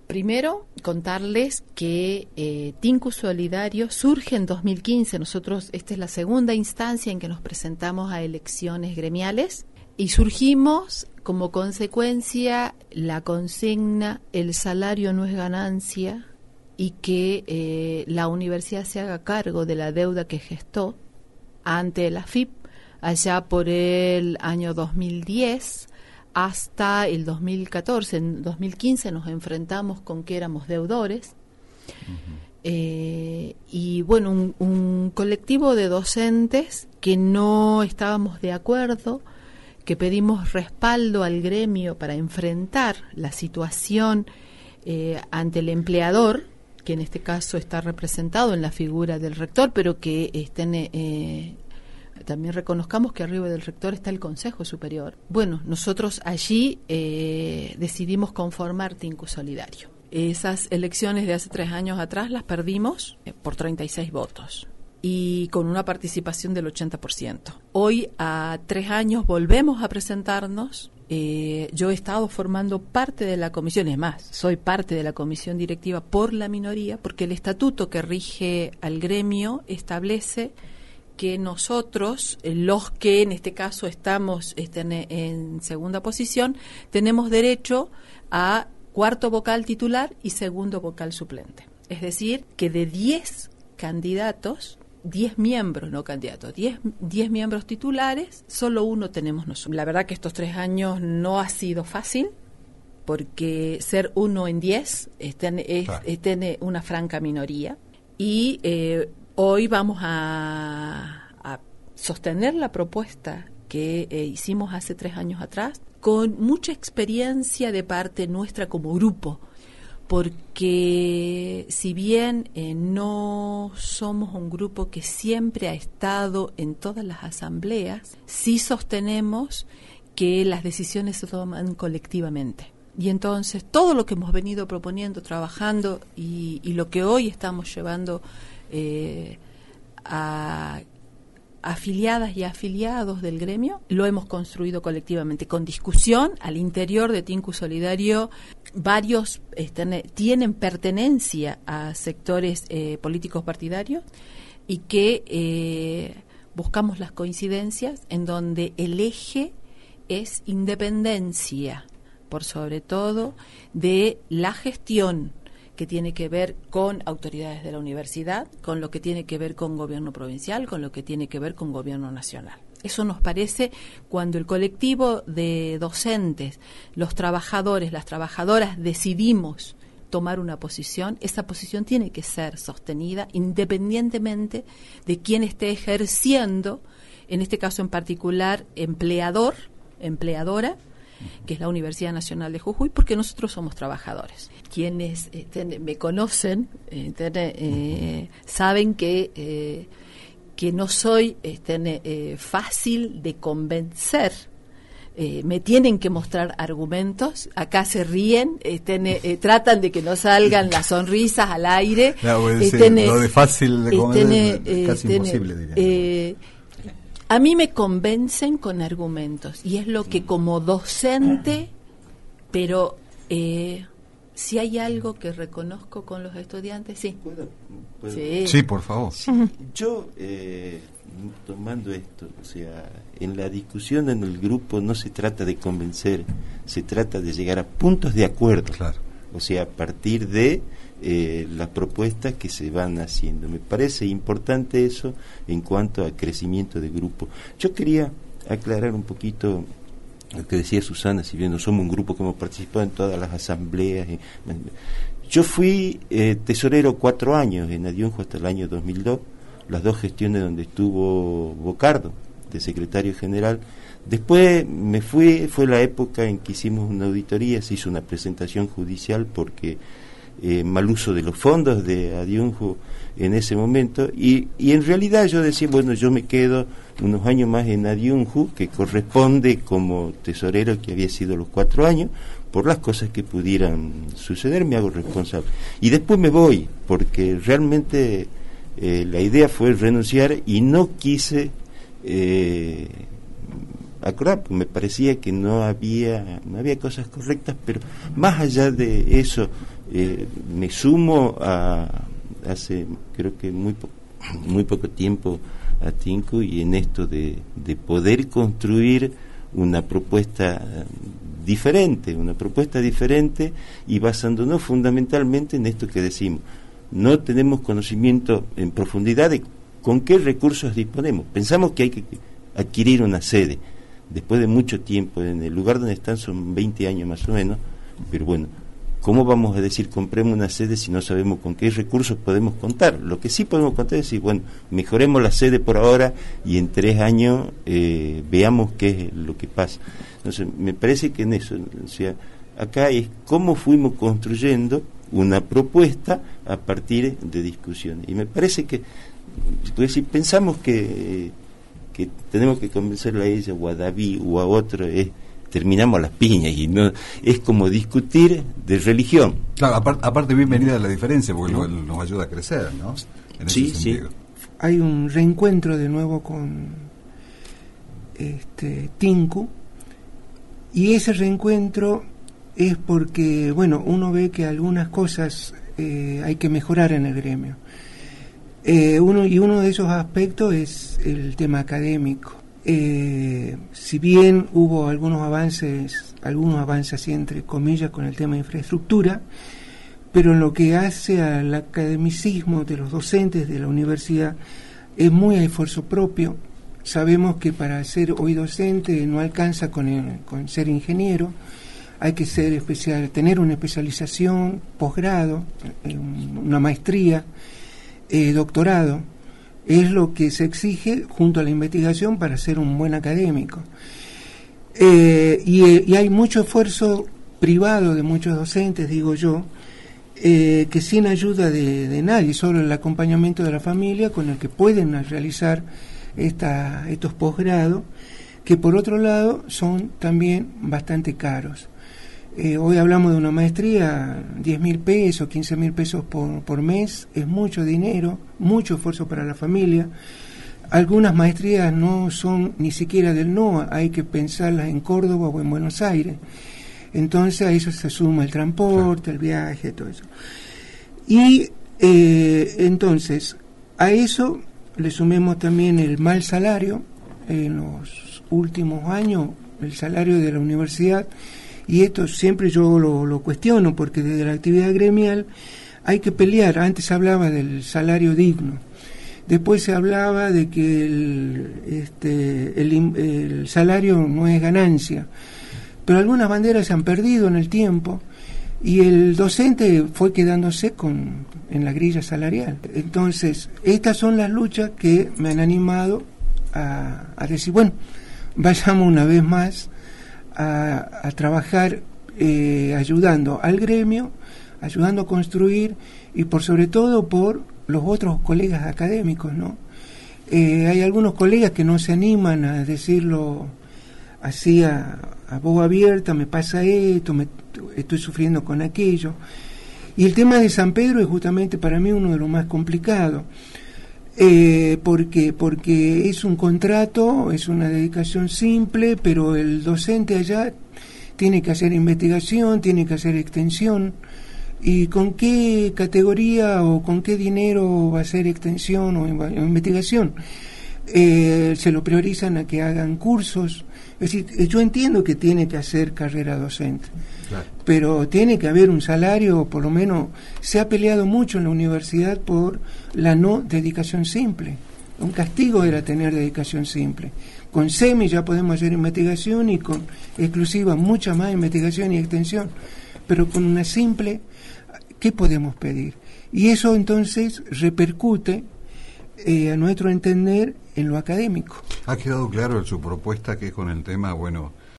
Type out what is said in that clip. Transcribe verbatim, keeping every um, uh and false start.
Primero, contarles que eh, Tinku Solidario surge en dos mil quince. Nosotros, esta es la segunda instancia en que nos presentamos a elecciones gremiales y surgimos como consecuencia la consigna el salario no es ganancia y que eh, la universidad se haga cargo de la deuda que gestó ante la F I P allá por el año dos mil diez hasta el dos mil catorce. En dos mil quince nos enfrentamos con que éramos deudores. Uh-huh. eh, y bueno, un, un colectivo de docentes que no estábamos de acuerdo, que pedimos respaldo al gremio para enfrentar la situación eh, ante el empleador, que en este caso está representado en la figura del rector, pero que estén... Eh, también reconozcamos que arriba del rector está el Consejo Superior. Bueno, nosotros allí eh, decidimos conformar Tinku Solidario. Esas elecciones de hace tres años atrás las perdimos eh, por treinta y seis votos y con una participación del ochenta por ciento. Hoy, a tres años, volvemos a presentarnos. Eh, yo he estado formando parte de la comisión, es más, soy parte de la comisión directiva por la minoría, porque el estatuto que rige al gremio establece que nosotros, los que en este caso estamos este, en, en segunda posición, tenemos derecho a cuarto vocal titular y segundo vocal suplente. Es decir, que de diez candidatos, diez miembros, no candidatos, diez miembros titulares, solo uno tenemos nosotros. La verdad que estos tres años no ha sido fácil, porque ser uno en diez es, es, claro. es, tiene una franca minoría. Y eh, hoy vamos a, a sostener la propuesta que eh, hicimos hace tres años atrás, con mucha experiencia de parte nuestra como grupo, porque si bien eh, no somos un grupo que siempre ha estado en todas las asambleas, sí sostenemos que las decisiones se toman colectivamente. Y entonces todo lo que hemos venido proponiendo, trabajando y, y lo que hoy estamos llevando eh, a afiliadas y afiliados del gremio, lo hemos construido colectivamente, con discusión al interior de Tinku Solidario. Varios están, tienen pertenencia a sectores eh, políticos partidarios y que eh, buscamos las coincidencias en donde el eje es independencia, por sobre todo de la gestión que tiene que ver con autoridades de la universidad, con lo que tiene que ver con gobierno provincial, con lo que tiene que ver con gobierno nacional. Eso nos parece, cuando el colectivo de docentes, los trabajadores, las trabajadoras decidimos tomar una posición, esa posición tiene que ser sostenida independientemente de quién esté ejerciendo, en este caso en particular, empleador, empleadora, que es la Universidad Nacional de Jujuy, porque nosotros somos trabajadores. Quienes eh, ten, me conocen eh, ten, eh, saben que eh, que no soy eh, ten, eh, fácil de convencer. Eh, me tienen que mostrar argumentos. Acá se ríen, eh, ten, eh, tratan de que no salgan las sonrisas al aire. No, pues, eh, sí, ten, lo de fácil de convencer eh, es casi ten, imposible, diría. Eh, A mí me convencen con argumentos y es lo que como docente, pero eh, si hay algo que reconozco con los estudiantes, sí. ¿Puedo, puedo? Sí. sí, por favor. Sí. Yo, eh, tomando esto, o sea, en la discusión en el grupo no se trata de convencer, se trata de llegar a puntos de acuerdo. Claro. O sea, a partir de eh, las propuestas que se van haciendo. Me parece importante eso en cuanto al crecimiento de grupo. Yo quería aclarar un poquito lo que decía Susana, si bien no somos un grupo que hemos participado en todas las asambleas. Eh, yo fui eh, tesorero cuatro años en Adiunjo hasta el año dos mil dos, las dos gestiones donde estuvo Bocardo, de secretario general. Después me fui, fue la época en que hicimos una auditoría, se hizo una presentación judicial porque eh, mal uso de los fondos de Adiunjo en ese momento, y, y en realidad yo decía, bueno, yo me quedo unos años más en Adiunjo, que corresponde como tesorero que había sido los cuatro años, por las cosas que pudieran suceder, me hago responsable. Y después me voy, porque realmente eh, la idea fue renunciar y no quise... Eh, acordar, pues me parecía que no había no había cosas correctas, pero más allá de eso, eh, me sumo a hace creo que muy po- muy poco tiempo a Tinku y en esto de, de poder construir una propuesta diferente, una propuesta diferente y basándonos fundamentalmente en esto que decimos. No tenemos conocimiento en profundidad de con qué recursos disponemos. Pensamos que hay que adquirir una sede. Después de mucho tiempo, en el lugar donde están son veinte años más o menos, pero bueno, ¿cómo vamos a decir compremos una sede si no sabemos con qué recursos podemos contar? Lo que sí podemos contar es decir, bueno, mejoremos la sede por ahora y en tres años eh, veamos qué es lo que pasa. Entonces, me parece que en eso, o sea, acá es cómo fuimos construyendo una propuesta a partir de discusiones. Y me parece que, si pensamos que, que tenemos que convencerla a ella o a David o a otro, es terminamos las piñas y no es como discutir de religión. Claro, aparte, aparte bienvenida a la diferencia porque ¿no? nos ayuda a crecer, ¿no? En sí, ese sentido. Sí. Hay un reencuentro de nuevo con este Tinku y ese reencuentro es porque, bueno, uno ve que algunas cosas eh, hay que mejorar en el gremio. Eh, uno y uno de esos aspectos es el tema académico. Eh, si bien hubo algunos avances, algunos avances así entre comillas con el tema de infraestructura, pero en lo que hace al academicismo de los docentes de la universidad es muy a esfuerzo propio. Sabemos que para ser hoy docente no alcanza con, el, con ser ingeniero, hay que ser especial, tener una especialización, posgrado, una maestría, eh, doctorado. Es lo que se exige junto a la investigación para ser un buen académico. Eh, y, y hay mucho esfuerzo privado de muchos docentes, digo yo, eh, que sin ayuda de, de nadie, solo el acompañamiento de la familia con el que pueden realizar esta, estos posgrados, que por otro lado son también bastante caros. Eh, hoy hablamos de una maestría, diez mil pesos, quince mil pesos por, por mes, es mucho dinero, mucho esfuerzo para la familia. Algunas maestrías no son ni siquiera del N O A, hay que pensarlas en Córdoba o en Buenos Aires. Entonces a eso se suma el transporte, el viaje, todo eso. Y eh, entonces a eso le sumemos también el mal salario. En los últimos años el salario de la universidad, y esto siempre yo lo, lo cuestiono porque desde la actividad gremial hay que pelear. Antes se hablaba del salario digno, después se hablaba de que el, este, el, el salario no es ganancia, pero algunas banderas se han perdido en el tiempo y el docente fue quedándose con, en la grilla salarial. Entonces, estas son las luchas que me han animado a, a decir, bueno, vayamos una vez más A, a trabajar eh, ayudando al gremio, ayudando a construir y por sobre todo por los otros colegas académicos, ¿no? Eh, hay algunos colegas que no se animan a decirlo así a, a voz abierta, me pasa esto, me, estoy sufriendo con aquello. Y el tema de San Pedro es justamente para mí uno de los más complicados. Eh, porque porque es un contrato, es una dedicación simple, pero el docente allá tiene que hacer investigación, tiene que hacer extensión, y con qué categoría o con qué dinero va a hacer extensión o, o investigación. Eh, se lo priorizan a que hagan cursos. Es decir, yo entiendo que tiene que hacer carrera docente, claro, pero tiene que haber un salario, por lo menos se ha peleado mucho en la universidad por la no dedicación simple. Un castigo era tener dedicación simple. Con SEMI ya podemos hacer investigación y con exclusiva mucha más investigación y extensión, pero con una simple, ¿qué podemos pedir? Y eso entonces repercute eh, a nuestro entender en lo académico. Ha quedado claro en su propuesta que es con el tema, bueno,